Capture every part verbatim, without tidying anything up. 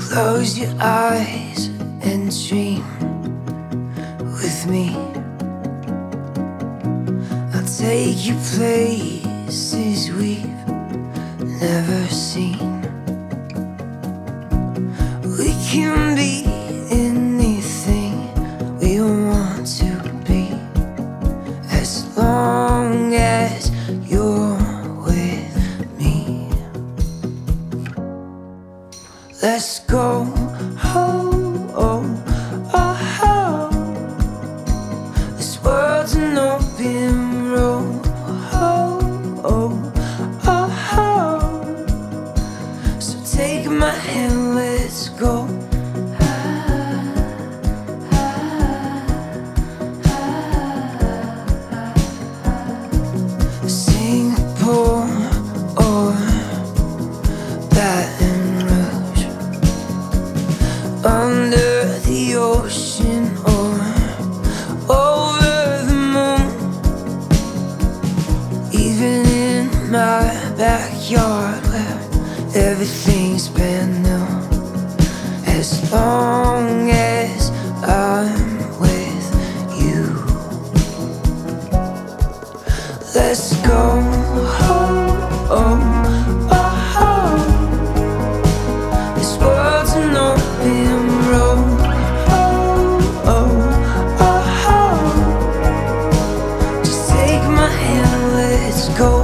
Close your eyes and dream with me. I'll take you places we've never seen. We can be anything we want to be, as long as you're with me. Let's go, oh, oh, oh, oh. This world's an open road, oh, oh, oh, oh. So take my hand, let's go. Singapore or Baton Rouge, under the ocean or over the moon, even in my backyard where everything's brand new, as long as I'm with you. Let's go, oh, oh, oh, oh. This world's an open road, oh, oh, oh, oh. Just take my hand, let's go.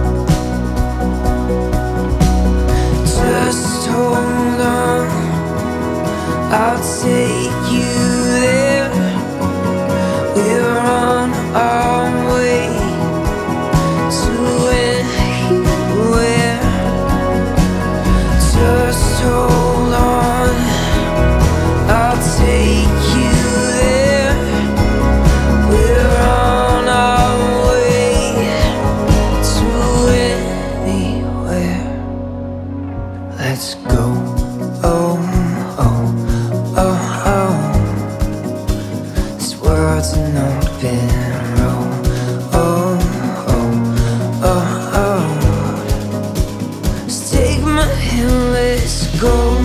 Just hold on, I'll take you there. We're on our way to anywhere. Just hold on, I'll take you there. We're on our way to anywhere. Let's go, oh, oh, oh, oh. This world's an open road, oh, oh, oh, oh. Just take my hand, let's go.